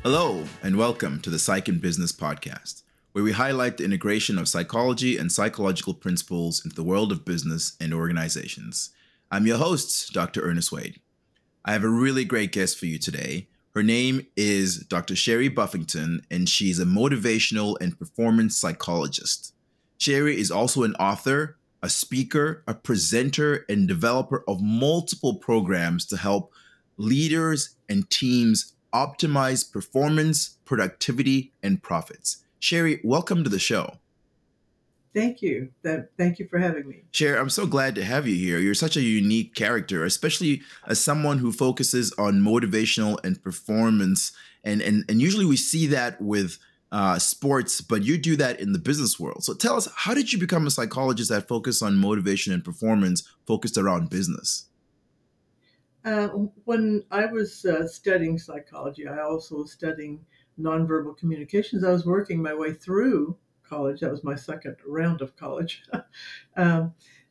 Hello, and welcome to the Psych in Business podcast, where we highlight the integration of psychology and psychological principles into the world of business and organizations. I'm your host, Dr. Ernest Wade. I have a really great guest for you today. Her name is Dr. Sherry Buffington, and she's a motivational and performance psychologist. Sherry is also an author, a speaker, a presenter, and developer of multiple programs to help leaders and teams optimize performance, productivity, and profits. Sherry, welcome to the show. Thank you. Thank you for having me. Sherry, I'm so glad to have you here. You're such a unique character, especially as someone who focuses on motivational and performance. And usually we see that with sports, but you do that in the business world. So tell us, how did you become a psychologist that focused on motivation and performance focused around business? When I was studying psychology, I also was studying nonverbal communications. I was working my way through college. That was my second round of college um,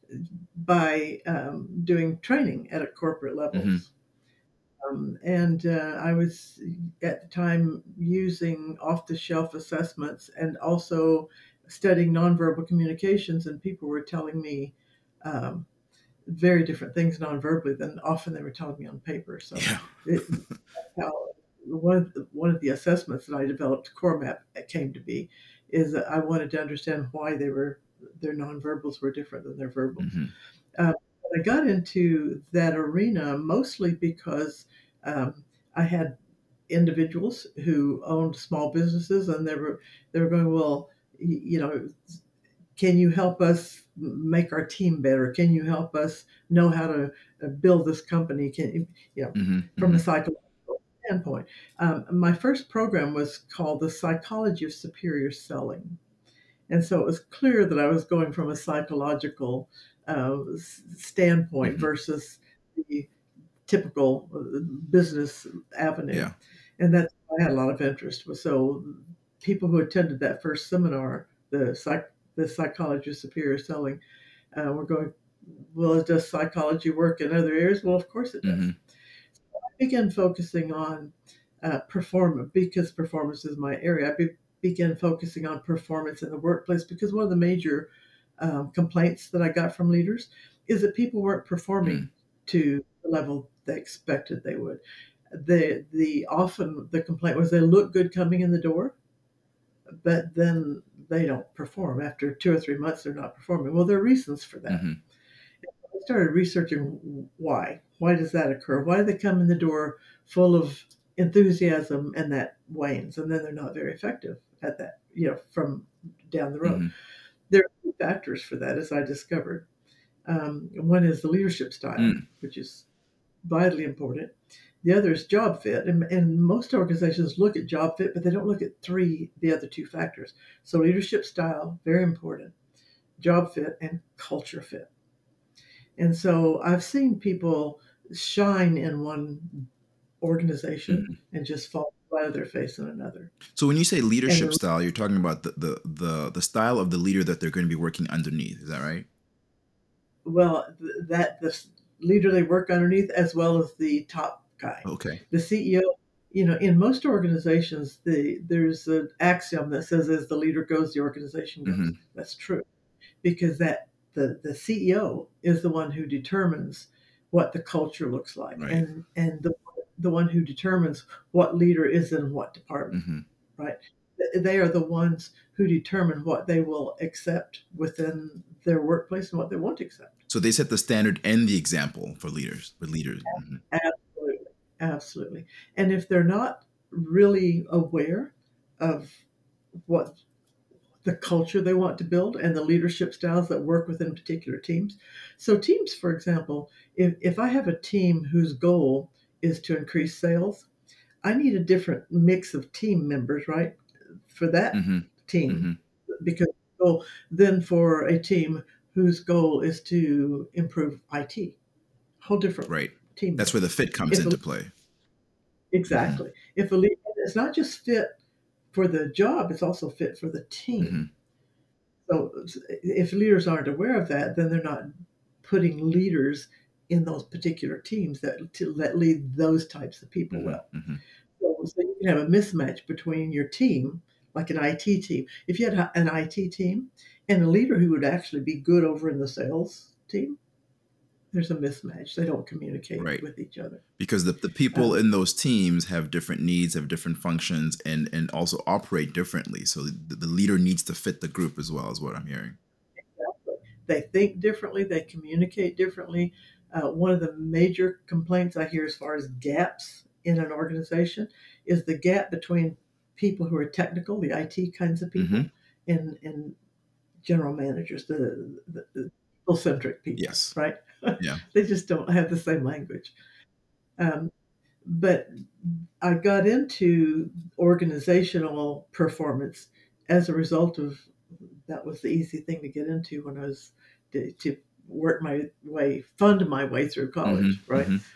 by doing training at a corporate Mm-hmm. levels. And I was at the time using off the shelf assessments and also studying nonverbal communications. And people were telling me, um, very different things non-verbally than often they were telling me on paper. So Yeah. it, how one of the assessments that I developed, Core Map, came to be, is that I wanted to understand why their nonverbals were different than their verbals. Mm-hmm. I got into that arena mostly because um, I had individuals who owned small businesses, and they were going, well, you know, can you help us make our team better? Can you help us know how to build this company? Mm-hmm. From Mm-hmm. a psychological standpoint. My first program was called The Psychology of Superior Selling. And so it was clear that I was going from a psychological standpoint Mm-hmm. versus the typical business avenue. Yeah. And that's why I had a lot of interest. So people who attended that first seminar, the psychology of superior selling, were going, well, does psychology work in other areas? Well, of course it does. Mm-hmm. I began focusing on performance because performance is my area. Began focusing on performance in the workplace because one of the major complaints that I got from leaders is that people weren't performing to the level they expected they would. The often the complaint was they look good coming in the door, but then they don't perform. After 2 or 3 months, they're not performing. Well, there are reasons for that. Mm-hmm. I started researching why. Why does that occur? Why do they come in the door full of enthusiasm and that wanes, and then they're not very effective at that, from down the road? Mm-hmm. There are two factors for that, as I discovered. One is the leadership style, Mm-hmm. which is vitally important. The other is job fit, and most organizations look at job fit, but they don't look at the other two factors. So leadership style, very important, job fit, and culture fit. And so I've seen people shine in one organization Mm-hmm. and just fall flat on their face in another. So when you say And leadership the, style, you're talking about the style of the leader that they're going to be working underneath. Is that right? well, that the leader they work underneath, as well as the top guy, Okay. the CEO. In most organizations, there's an axiom that says, "As the leader goes, the organization goes." Mm-hmm. That's true because the CEO is the one who determines what the culture looks like, Right. and the one who determines what leader is in what department, Mm-hmm. right? They are the ones who determine what they will accept within their workplace and what they won't accept. So they set the standard and the example for leaders. For leaders. Mm-hmm. Absolutely, absolutely. And if they're not really aware of what the culture they want to build and the leadership styles that work within particular teams. So, teams, for example, if I have a team whose goal is to increase sales, I need a different mix of team members, right, for that Mm-hmm. team, Mm-hmm. because than for a team whose goal is to improve IT. Whole different Right. team That's where mix. the fit comes If a, into play. Mm-hmm. exactly, if a leader, it's not just fit for the job; it's also fit for the team. Mm-hmm. So if leaders aren't aware of that, then they're not putting leaders in those particular teams that lead those types of people Mm-hmm. well. Mm-hmm. So you can have a mismatch between your team, like an IT team. If you had an IT team and a leader who would actually be good over in the sales team, there's a mismatch. They don't communicate Right. with each other. Because the people Um, in those teams have different needs, have different functions, and also operate differently. So the leader needs to fit the group as well, is what I'm hearing. they think differently, they communicate differently. One of the major complaints I hear as far as gaps in an organization is the gap between people who are technical, the IT kinds of Hmm. people, and general managers, the people-centric people, Yes. right? Yeah. They just don't have the same language. Um, but I got into organizational performance as a result of that was the easy thing to get into when I was to work my way, fund my way through Hmm. college, right? Hmm.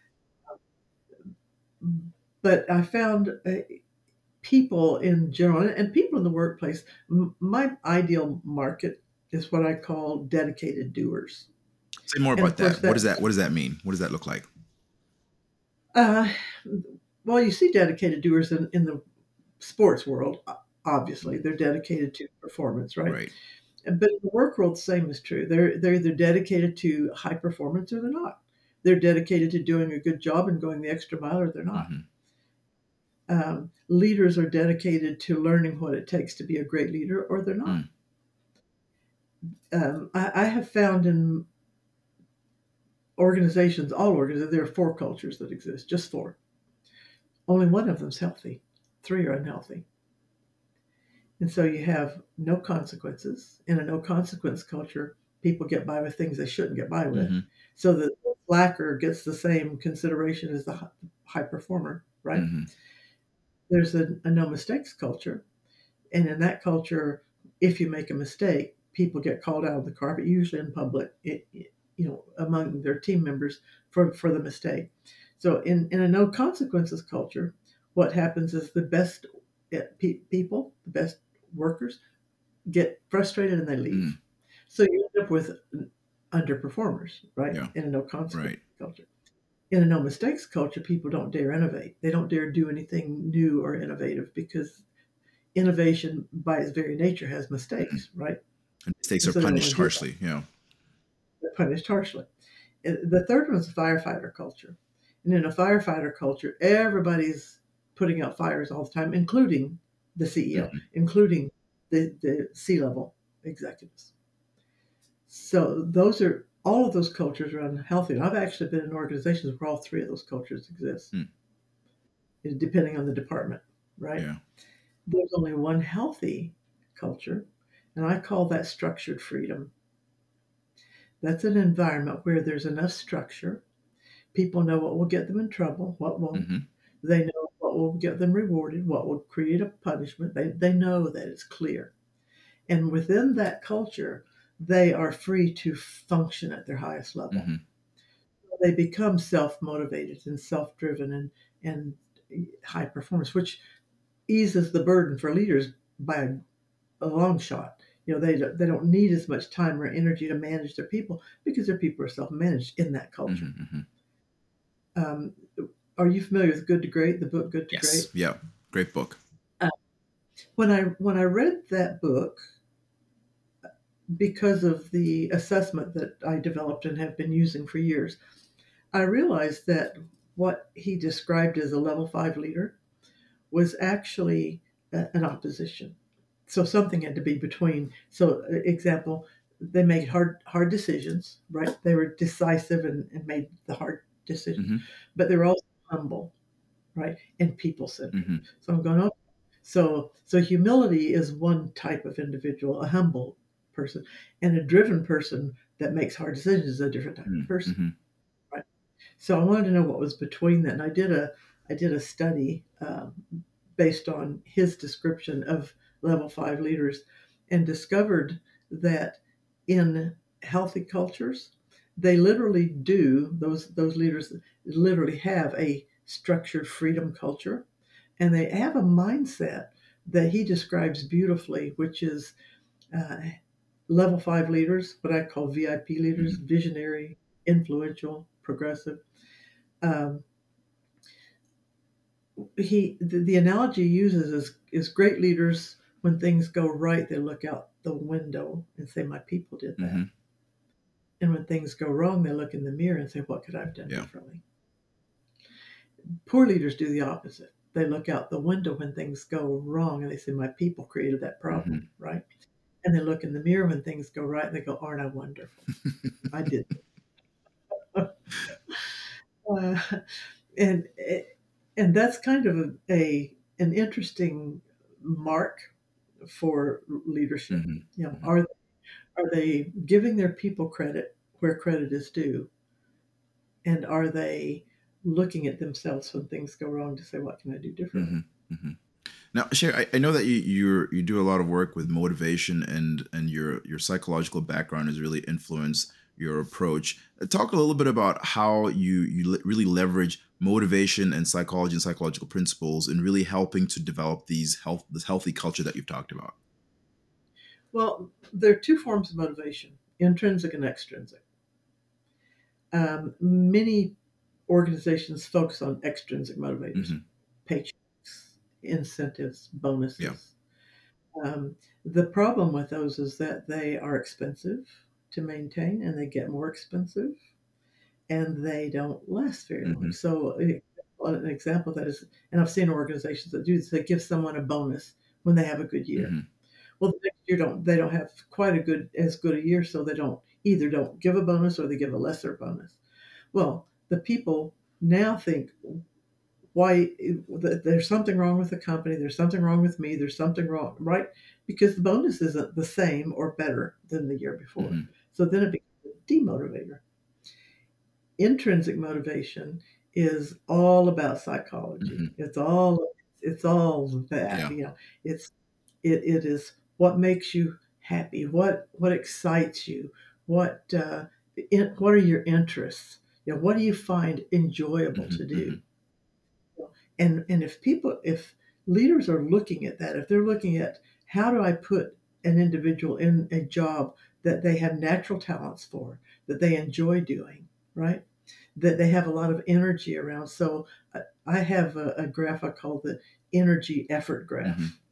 But I found people in general and people in the workplace, my ideal market is what I call dedicated doers. Say more And of about course, that. What does that's that What does that mean? What does that look like? uh, well, you see dedicated doers in the sports world. Obviously, they're dedicated to performance, right? Right. But in the work world, the same is true. They're either dedicated to high performance or they're not. They're dedicated to doing a good job and going the extra mile, or they're not. Hmm. Leaders are dedicated to learning what it takes to be a great leader, or they're not. Mm. I have found in organizations, all organizations, there are four cultures that exist, just four. Only one of them's healthy. Three are unhealthy. And so you have no consequences. In a no consequence culture, people get by with things they shouldn't get by with. Hmm. So the slacker gets the same consideration as the high performer, right? Hmm. There's a no mistakes culture. And in that culture, if you make a mistake, people get called out of the carpet, usually in public, among their team members for the mistake. So in a no consequences culture, what happens is the best people, the best workers, get frustrated and they leave. Mm. So you end up with underperformers, right? Yeah. In a no consequence Right. culture. In a no mistakes culture, people don't dare innovate. They don't dare do anything new or innovative because innovation, by its very nature, has Mm. mistakes, right? And mistakes And are so they don't want punished to do that. harshly. Yeah. They're punished harshly. The third one is firefighter culture. And in a firefighter culture, everybody's putting out fires all the time, including the CEO, Hmm. including the C-level executives. So those are all of those cultures are unhealthy. And I've actually been in organizations where all three of those cultures exist, Mm. depending on the department, right? Yeah. There's only one healthy culture, and I call that structured freedom. That's an environment where there's enough structure. People know what will get them in trouble, what won't. Hmm. They know what will get them rewarded, what will create a punishment. They know that it's clear. And within that culture, they are free to function at their highest level. Hmm. They become self-motivated and self-driven and high performance, which eases the burden for leaders by a long shot. They don't need as much time or energy to manage their people because their people are self-managed in that culture. Hmm. Hmm. Um, are you familiar with Good to Great, the book Good to Yes. Great? Yeah. Great book. Uh, when I read that book, because of the assessment that I developed and have been using for years, I realized that what he described as a level 5 leader was actually an opposition. So something had to be between. So, example, they made hard decisions, right? They were decisive and made the hard decisions, Hmm. but they were also humble, right? And people centered. Hmm. So I'm going, oh, so humility is one type of individual, a humble person, and a driven person that makes hard decisions is a different type of person, Hmm. right? So I wanted to know what was between that, and I did a study based on his description of level 5 leaders and discovered that in healthy cultures, they literally do, those leaders literally have a structured freedom culture, and they have a mindset that he describes beautifully, which is uh, level 5 leaders, what I call VIP leaders, Hmm. visionary, influential, progressive. Um, the analogy he uses is great leaders, when things go right, they look out the window and say, my people did that. Hmm. And when things go wrong, they look in the mirror and say, what could I have done Yeah. differently? Poor leaders do the opposite. They look out the window when things go wrong and they say, my people created that problem, Hmm. right? And they look in the mirror when things go right and they go, aren't I wonderful? I did. Uh, and and that's kind of an interesting mark for leadership. Hmm. You know, Hmm. are they giving their people credit where credit is due, and are they looking at themselves when things go wrong to say, what can I do Hmm. differently? Hmm. Now, Sherry, I know that you do a lot of work with motivation, and your psychological background has really influenced your approach. Talk a little bit about how really leverage motivation and psychology and psychological principles in really helping to develop this healthy culture that you've talked about. Well, there are two forms of motivation: intrinsic and extrinsic. Many organizations focus on extrinsic motivators, Hmm. paychecks, incentives, Yeah. bonuses. The problem with those is that they are expensive to maintain, and they get more expensive, and they don't last very long. Hmm. So, an example of that is, and I've seen organizations that do this, they give someone a bonus when they have a good year. Hmm. Well, the next year they don't have quite as good a year, so they don't give a bonus or they give a lesser bonus. Well, the people now think, why there's something wrong with the company, there's something wrong with me, there's something wrong, right? Because the bonus isn't the same or better than the year before. Hmm. So then it becomes a demotivator. Intrinsic motivation is all about psychology. Hmm. It's all that, Yeah. it's it is what makes you happy, what excites you, what are your interests, what do you find enjoyable Hmm. to do. Hmm. And if leaders are looking at that, if they're looking at, how do I put an individual in a job that they have natural talents for, that they enjoy doing, right? That they have a lot of energy around. So I have a graph I call the energy effort Hmm. graph.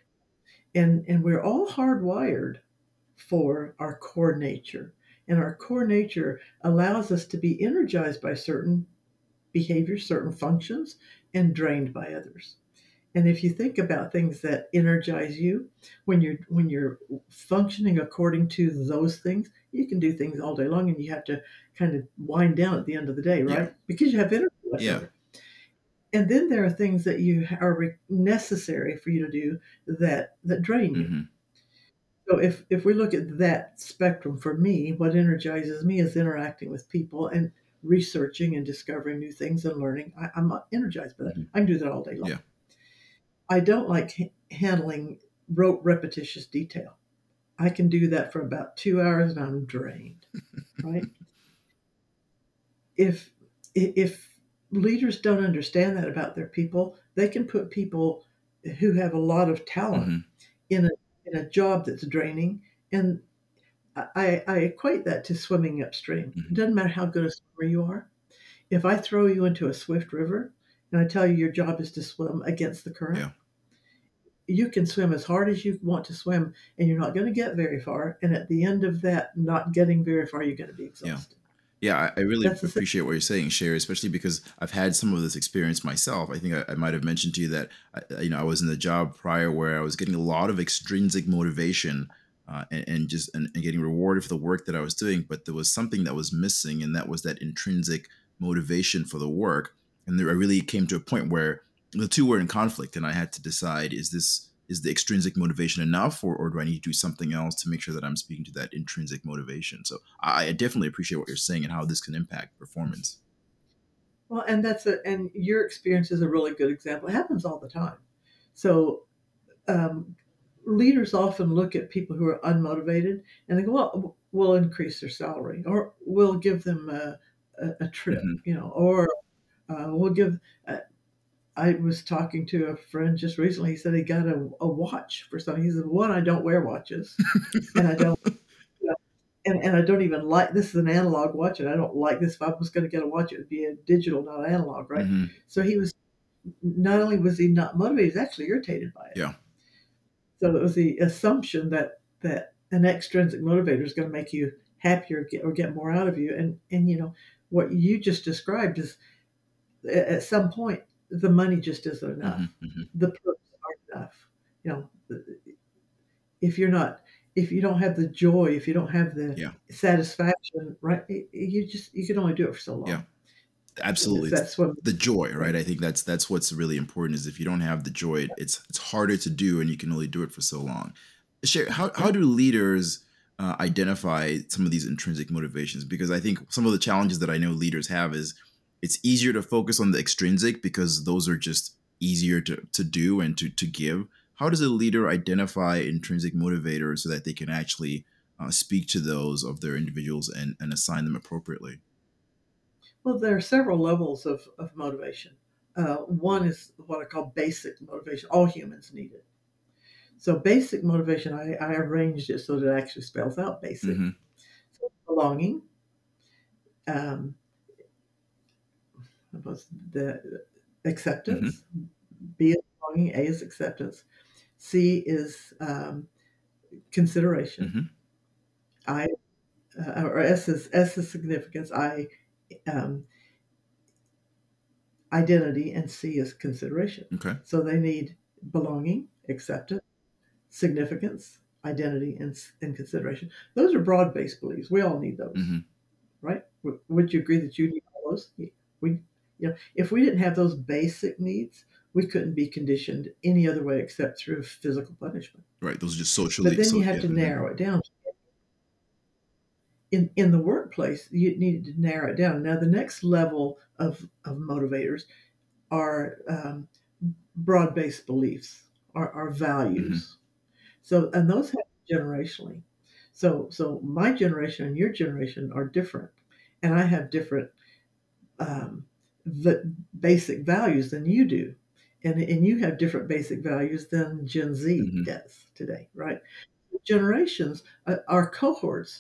And we're all hardwired for our core nature. And our core nature allows us to be energized by certain behaviors, certain functions, and drained by others. And if you think about things that energize you, when you're functioning according to those things, you can do things all day long, and you have to kind of wind down at the end of the day, Yeah. right? Because you have energy left Yeah. over. And then there are things that are necessary for you to do that drain you. Hmm. So if we look at that spectrum, for me, what energizes me is interacting with people and researching and discovering new things and learning. I'm not energized by that. Hmm. I can do that all day long. Yeah. I don't like handling rote, repetitious detail. I can do that for about 2 hours and I'm drained, right? If if leaders don't understand that about their people, they can put people who have a lot of talent Hmm. in a job that's draining. And I equate that to swimming upstream. It Hmm. doesn't matter how good a swimmer you are. If I throw you into a swift river and I tell you your job is to swim against the current, Yeah. you can swim as hard as you want to swim, and you're not going to get very far. And at the end of that, not getting very far, you're going to be Yeah. exhausted. Yeah, I really That's the same. appreciate what you're saying, Sherry, especially because I've had some of this experience myself. I think I might have mentioned to you that I was in the job prior where I was getting a lot of extrinsic motivation, and getting rewarded for the work that I was doing, but there was something that was missing, and that was that intrinsic motivation for the work. And I really came to a point where the two were in conflict, and I had to decide: is the extrinsic motivation enough, or do I need to do something else to make sure that I'm speaking to that intrinsic motivation? So I definitely appreciate what you're saying and how this can impact performance. Well, and your experience is a really good example. It happens all the time. So um, leaders often look at people who are unmotivated and they go, well, we'll increase their salary, or we'll give them a trip, Hmm. or we'll give. I was talking to a friend just recently. He said he got a watch for something. He said, one, I don't wear watches, and I don't. You know, and I don't even like, this is an analog watch, and I don't like this. If I was going to get a watch, it would be a digital, not analog, right? Hmm. So he was not only was he not motivated, he was actually irritated by it. Yeah. So it was the assumption that an extrinsic motivator is going to make you happier or get more out of you. And what you just described is at some point the money just isn't enough. Hmm. The perks aren't enough. You know, if you're not, if you don't have the joy, if you don't have the Yeah. satisfaction, right? You can only do it for so Yeah. long. Absolutely. It's That's what. the joy, Yeah. right? I think that's what's really important is if you don't have the joy, it's harder to do and you can only do it for so long. Share how do leaders identify some of these intrinsic motivations? Because I think some of the challenges that I know leaders have is it's easier to focus on the extrinsic because those are just easier to do and to give. How does a leader identify intrinsic motivators so that they can actually speak to those of their individuals and assign them appropriately? Well, there are several levels of motivation. One is what I call basic motivation. All humans need it. So basic motivation, I arranged it so that it actually spells out basic. Hmm. So belonging, um, was the Hmm. acceptance. B is belonging. A is acceptance. C is consideration. Hmm. I or S is significance. I um, identity, and C is consideration. Okay. So they need belonging, acceptance, significance, identity, and consideration. Those are broad-based beliefs. We all need those, Hmm. right? Would you agree that you need all those? We, if we didn't have those basic needs, we couldn't be conditioned any other way except through physical punishment. Right. Those are just But socially. then So you have yeah. to Hmm. narrow it down. In the workplace, you needed to narrow it down. Now, the next level of motivators are broad-based beliefs, our Hmm. values. So, and those happen generationally. So my generation and your generation are different, and I have different um, basic values than you do, and you have different basic values than Gen Z Hmm. does today, right? Generations, our cohorts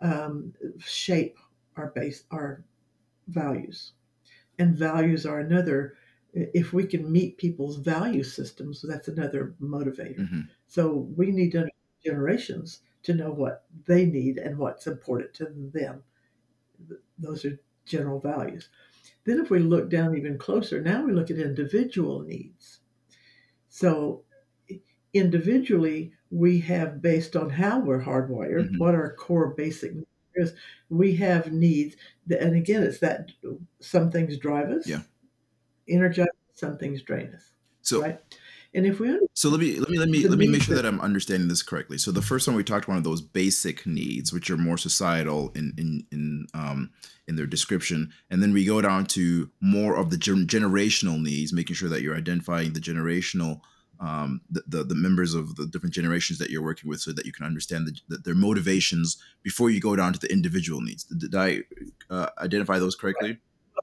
shape our values, and values are another. If we can meet people's value systems, that's another motivator. Hmm. So we need to understand generations to know what they need and what's important to them. Those are general values. Then, if we look down even closer, now we look at individual needs. So, individually, we have, based on how we're hardwired, Hmm. what our core basic needs is. We have needs, and again, it's that some things drive Yeah. us, energize us, some things drain us, So right? And if we understand so the let me make needs sure that, that I'm understanding this correctly. So the first one we talked one of those basic needs, which are more societal in their description, and then we go down to more of the generational needs, making sure that you're identifying the generational the members of the different generations that you're working with, so that you can understand their motivations before you go down to the individual needs. Did I identify those right? correctly?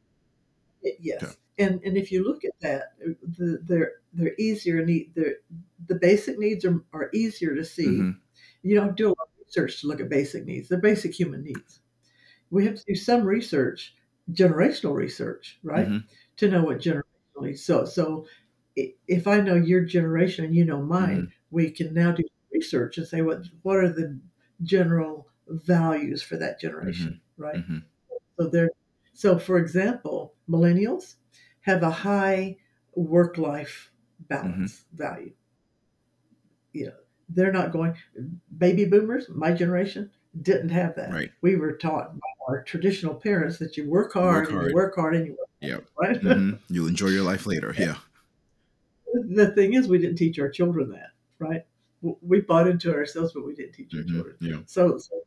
Okay. Yes, and if you look at that, they're easier need. The basic needs are easier to see. Hmm. You don't do a lot of research to look at basic needs. They're basic human needs. We have to do some research, generational research, right, Hmm. to know what generationally. So if I know your generation and you know mine, Hmm. we can now do research and say what are the general values for that Hmm. generation, right? Hmm. So they're so for example, millennials have a high work-life Hmm. balance value. You know, they're not going baby boomers, my generation, didn't have that. Right. We were taught by our traditional parents that you work You work hard and you hard. work hard and you Yeah. work hard, right? You'll enjoy your life later. Yeah. The thing is, we didn't teach our children that, right? We bought into it ourselves, but we didn't teach our children. Yeah. So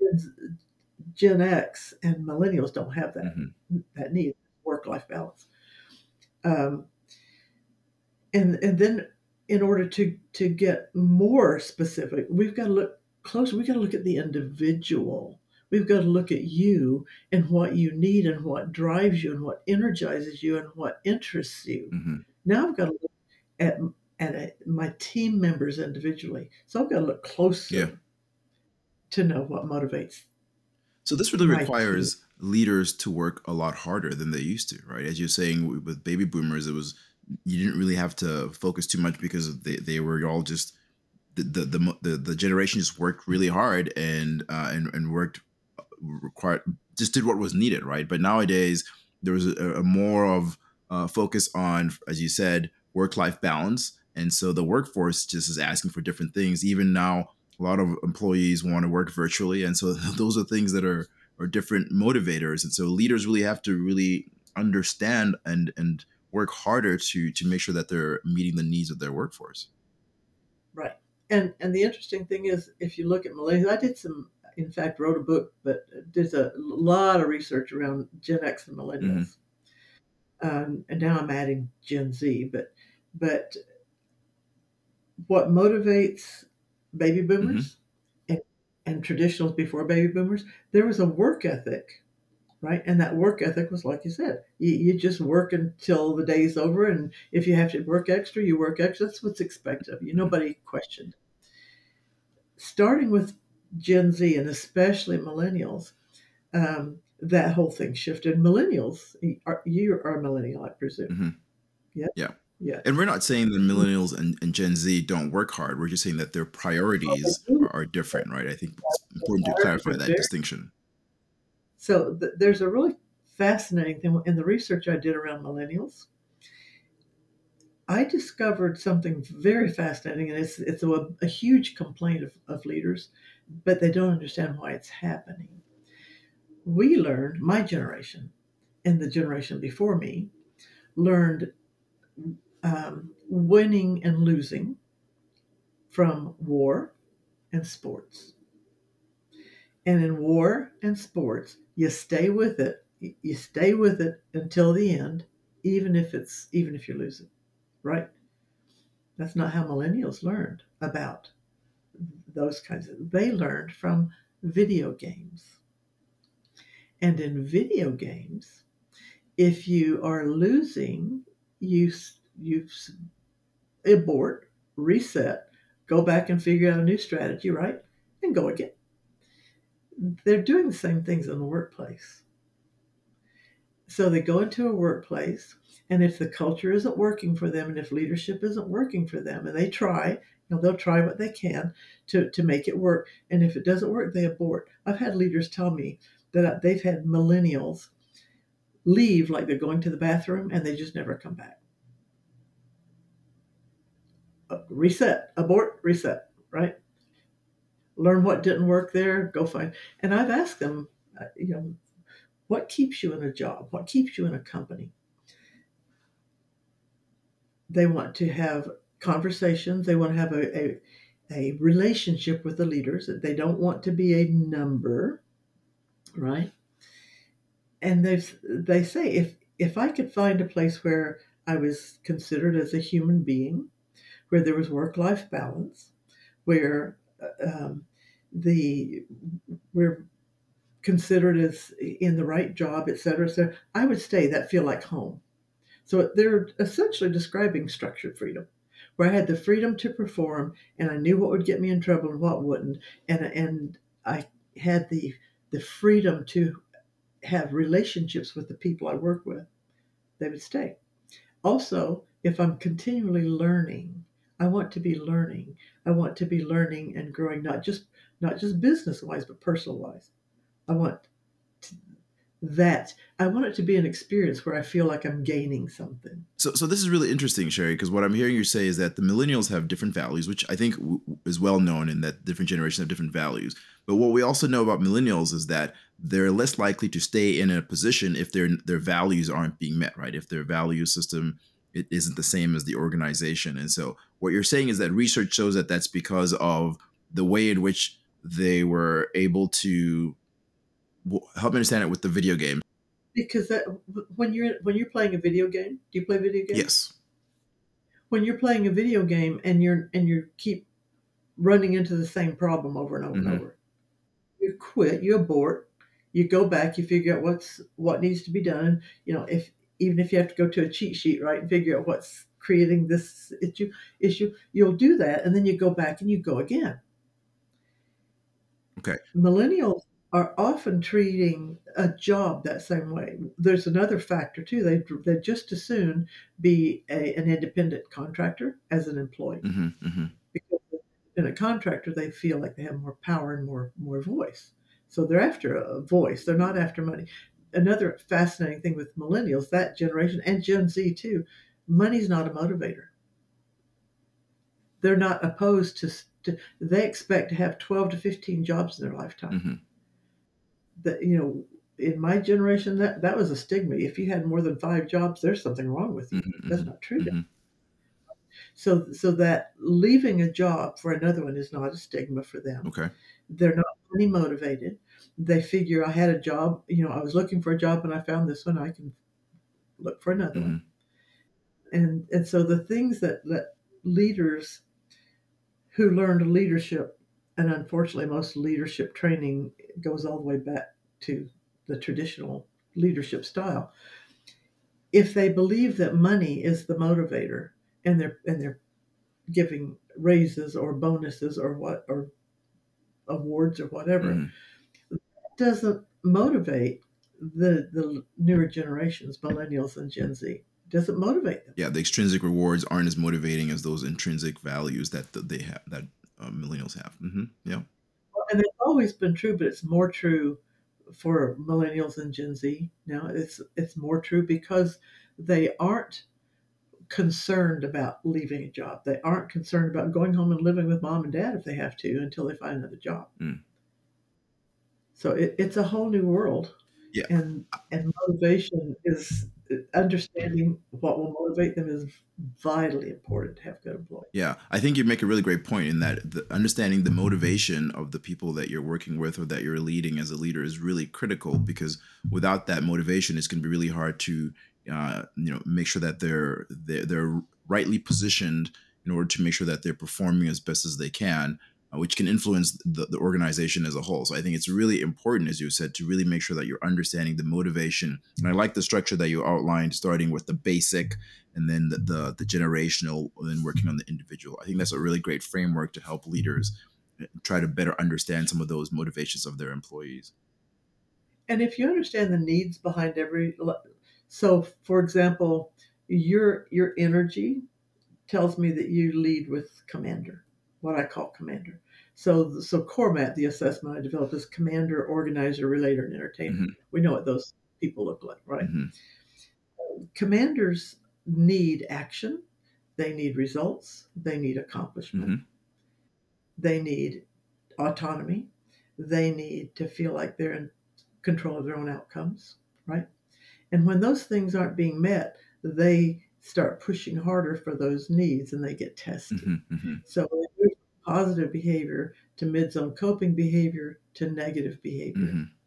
Gen X and millennials don't have Hmm. that need work-life balance. Um, and then in order to get more specific, we've got to look closer. We've got to look at the individual. We've got to look at you and what you need and what drives you and what energizes you and what interests you. Hmm. Now I've got to look at my team members individually. So I've got to look Yeah. closer to know what motivates So this really my team. requires leaders to work a lot harder than they used to, right? As you're saying with baby boomers, it was you didn't really have to focus too much because they were all just the generation just worked really hard and worked required just did what was needed, right? But nowadays there was a more of focus on, as you said, work-life balance, and so the workforce just is asking for different things. Even now, a lot of employees want to work virtually, and so those are things that are different motivators, and so leaders really have to really understand and work harder to make sure that they're meeting the needs of their workforce. Right. And the interesting thing is, if you look at millennials, I did some, in fact, wrote a book, but there's a lot of research around Gen X and Hmm. millennials. And now I'm adding Gen Z, but what motivates baby Hmm. boomers and, and traditionals before baby boomers, there was a work ethic, right? And that work ethic was like you said, you just work until the day's over, and if you have to work extra, you work extra. That's what's expected of you. Hmm. Nobody questioned. Starting with Gen Z and especially millennials, that whole thing shifted. Millennials, you are a millennial, I presume. Hmm. Yeah, Yeah. yeah. And we're not saying that millennials and Gen Z don't work hard. We're just saying that their Oh, they priorities do. are different, right? I think it's Their important to priorities clarify are that very. distinction. So there's a really fascinating thing in the research I did around millennials. I discovered something very fascinating, and it's a huge complaint of leaders, but they don't understand why it's happening. We learned, my generation and the generation before me, learned winning and losing from war and sports. And in war and sports, you stay with it. You stay with it until the end, even if you're losing, right? That's not how millennials learned about those kinds of. They learned from video games, and in video games, if you are losing, you abort, reset, go back and figure out a new strategy, right, and go again. They're doing the same things in the workplace. So they go into a workplace, and if the culture isn't working for them, and if leadership isn't working for them, and they try, they'll try what they can to make it work. And if it doesn't work, they abort. I've had leaders tell me that they've had millennials leave like they're going to the bathroom, and they just never come back. Reset, abort, reset, right? Learn what didn't work there, go find. And I've asked them, what keeps you in a job? What keeps you in a company? They want to have conversations. They want to have a relationship with the leaders. They don't want to be a number, right? And they say, if I could find a place where I was considered as a human being, where there was work life balance, where the we're considered as in the right job, et cetera, et cetera, I would stay. That feel like home. So they're essentially describing structured freedom, where I had the freedom to perform, and I knew what would get me in trouble and what wouldn't, and I had the freedom to have relationships with the people I work with. They would stay. Also, if I'm continually learning, I want to be learning. I want to be learning and growing, not just business wise, but personal wise. I want that. I want it to be an experience where I feel like I'm gaining something. So this is really interesting, Sherry, because what I'm hearing you say is that the millennials have different values, which I think is well known in that different generations have different values. But what we also know about millennials is that they're less likely to stay in a position if their values aren't being met, right? If their value system it isn't the same as the organization. And so what you're saying is that research shows that that's because of the way in which they were able to help me understand it with the video game. Because when you're playing a video game, do you play video games? Yes. When you're playing a video game and you keep running into the same problem over and over and Hmm. over, you quit, you abort, you go back, you figure out what needs to be done. If even if you have to go to a cheat sheet, right, and figure out what's creating this issue, you'll do that, and then you go back and you go again. Okay. Millennials. are often treating a job that same way. There's another factor too. They'd just as soon be an independent contractor as an employee, Hmm. Hmm. because in a contractor they feel like they have more power and more voice. So they're after a voice. They're not after money. Another fascinating thing with millennials, that generation, and Gen Z too, money's not a motivator. They're not opposed to they expect to have 12 to 15 jobs in their lifetime. Hmm. That, in my generation, that was a stigma. If you had more than 5 jobs, there's something wrong with you. That's Hmm. not true. Hmm. So that leaving a job for another one is not a stigma for them. Okay. They're not money motivated. They figure, I had a job, I was looking for a job and I found this one, I can look for another one. Hmm. And so the things that leaders who learned leadership, and unfortunately most leadership training goes all the way back to the traditional leadership style. If they believe that money is the motivator, and they're giving raises or bonuses or awards or whatever, Hmm. doesn't motivate the newer generations, millennials and Gen Z. Doesn't motivate them. Yeah, the extrinsic rewards aren't as motivating as those intrinsic values they have, that millennials have. Hmm. Yeah. And it's always been true, but it's more true for millennials and Gen Z now. It's more true because they aren't concerned about leaving a job. They aren't concerned about going home and living with mom and dad if they have to until they find another job. Mm. So it's a whole new world, Yeah. and motivation is understanding what will motivate them is vitally important to have good employees. Yeah, I think you make a really great point in that understanding the motivation of the people that you're working with or that you're leading as a leader is really critical, because without that motivation, it's going to be really hard to, make sure that they're rightly positioned in order to make sure that they're performing as best as they can, which can influence the organization as a whole. So I think it's really important, as you said, to really make sure that you're understanding the motivation. And I like the structure that you outlined, starting with the basic, and then the generational, and then working on the individual. I think that's a really great framework to help leaders try to better understand some of those motivations of their employees. And if you understand the needs behind so for example, your energy tells me that you lead with commander, what I call commander. So CORMAT, the assessment I developed, is commander, organizer, relator, and entertainer. Hmm. We know what those people look like, right? Hmm. Commanders need action, they need results, they need accomplishment, Hmm. they need autonomy, they need to feel like they're in control of their own outcomes, right? And when those things aren't being met, they start pushing harder for those needs and they get tested. Hmm. Hmm. So it moves from positive behavior to mid-zone coping behavior to negative behavior. Hmm.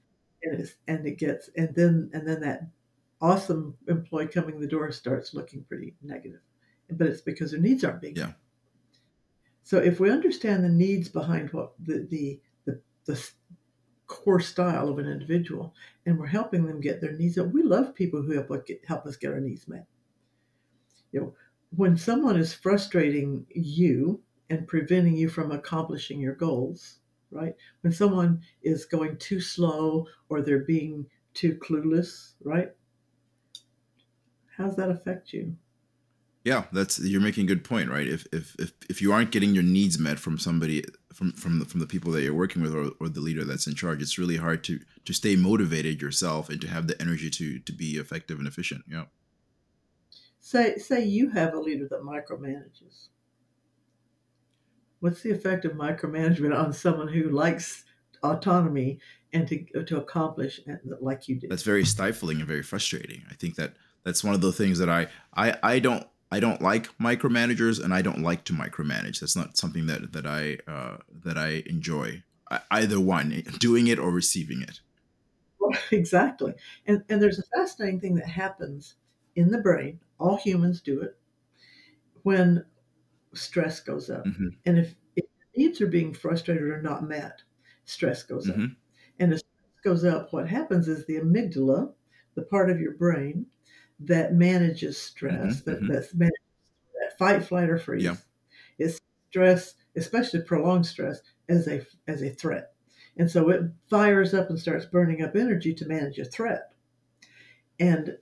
And then that awesome employee coming in the door starts looking pretty negative. But it's because their needs aren't being Yeah. met. So if we understand the needs behind what the core style of an individual, and we're helping them get their needs met, we love people who help us get our needs met. You know, when someone is frustrating you and preventing you from accomplishing your goals, right? When someone is going too slow or they're being too clueless, right? How does that affect you? Yeah, that's you're making a good point, right? If you aren't getting your needs met from somebody, from the people that you're working with, or the leader that's in charge, it's really hard to stay motivated yourself and to have the energy to be effective and efficient. Yeah. Say you have a leader that micromanages. What's the effect of micromanagement on someone who likes autonomy and to accomplish like you do? That's very stifling and very frustrating. I think that's one of the things that I don't like micromanagers, and I don't like to micromanage. That's not something that I enjoy. Either one, doing it or receiving it. Exactly. And there's a fascinating thing that happens in the brain. All humans do it when stress goes up. Hmm. And if needs are being frustrated or not met, stress goes up. Hmm. And as stress goes up, what happens is the amygdala, the part of your brain that manages Hmm. stress, Hmm. that's manages that fight, flight, or Yeah. freeze, is stress, especially prolonged stress, as a threat. And so it fires up and starts burning up energy to manage a threat. And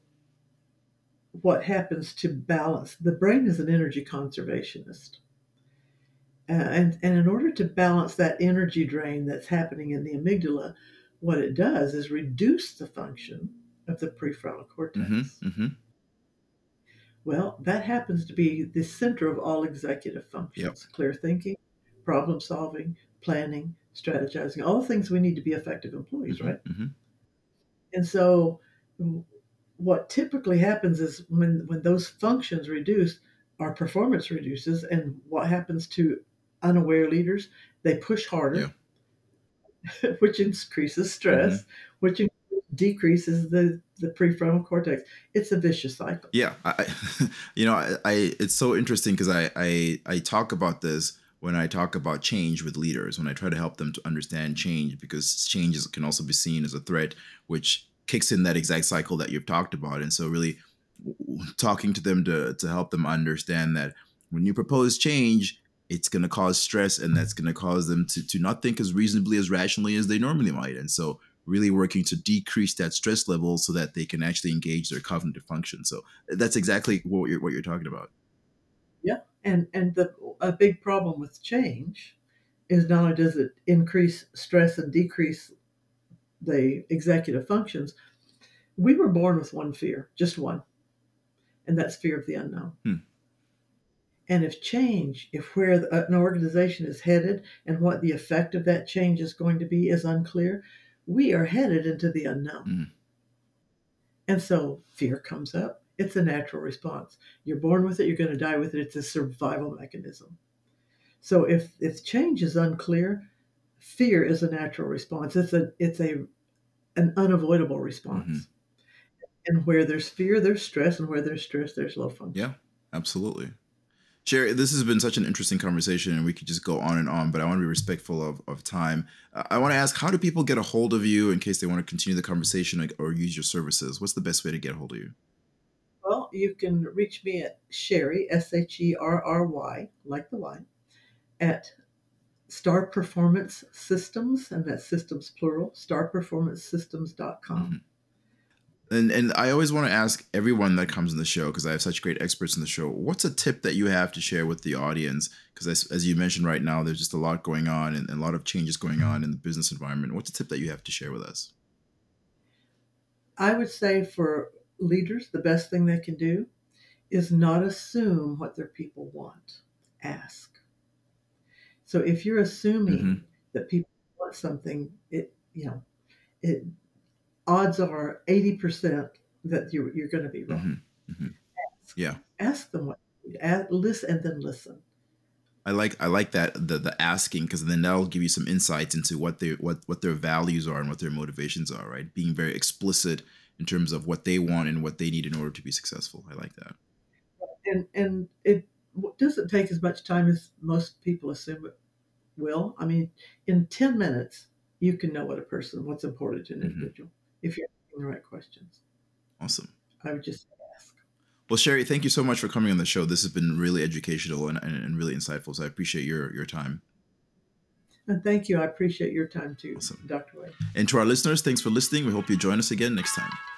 what happens to balance? The brain is an energy conservationist. And in order to balance that energy drain that's happening in the amygdala, what it does is reduce the function of the prefrontal cortex. Mm-hmm. Well, that happens to be the center of all executive Yep. functions: clear thinking, problem solving, planning, strategizing, all the things we need to be effective employees, Mm-hmm. right? Mm-hmm. And so, what typically happens is when those functions reduce, our performance reduces. And what happens to unaware leaders? They push Yeah. harder, which increases Mm-hmm. stress, which decreases the prefrontal cortex. It's a vicious cycle. Yeah, it's so interesting because I talk about this when I talk about change with leaders, when I try to help them to understand change, because changes can also be seen as a threat, which kicks in that exact cycle that you've talked about. And so really talking to them to help them understand that when you propose change, it's going to cause stress, and that's going to cause them to not think as reasonably, as rationally as they normally might. And so really working to decrease that stress level so that they can actually engage their cognitive function. So that's exactly what you're talking about. Yeah, and a big problem with change is not only does it increase stress and decrease the executive functions, we were born with one fear, just one, and that's fear of the unknown. Hmm. And if where an organization is headed and what the effect of that change is going to be is unclear, we are headed into the unknown. Hmm. And so fear comes up. It's a natural response. You're born with it, you're going to die with it. It's a survival mechanism. So if change is unclear, fear is a natural response. It's an unavoidable Hmm. response. And where there's fear, there's stress, and where there's stress, there's low Yeah, function. absolutely. Sherry, this has been such an interesting conversation, and we could just go on and on, but I want to be respectful of time. I want to ask, how do people get a hold of you in case they want to continue the conversation or use your services? What's the best way to get a hold of you? Well, you can reach me at Sherry, Sherry, like the wine, at Star Performance Systems, and that's systems plural, starperformancesystems.com. Mhm. And I always want to ask everyone that comes on the show, because I have such great experts in the show, what's a tip that you have to share with the audience? Because as you mentioned right now, there's just a lot going on, and a lot of changes going on in the business environment. What's a tip that you have to share with us? I would say for leaders, the best thing they can do is not assume what their people want. Ask. So if you're Hmm. assuming that people want something, it odds are 80% that you're going to be wrong. Hmm. Hmm. Yeah. Ask them what listen and then listen. I like that the asking, because then that'll give you some insights into what their values are and what their motivations are, right? Being very explicit in terms of what they want and what they need in order to be successful. I like that. And it doesn't take as much time as most people assume it will. I mean, in 10 minutes, you can know what's important to an Hmm. individual if you're asking the right questions. Awesome. I would just ask. Well, Sherry, thank you so much for coming on the show. This has been really educational and really insightful. So I appreciate your time. And thank you. I appreciate your time too, Awesome. Dr. Wade. And to our listeners, thanks for listening. We hope you join us again next time.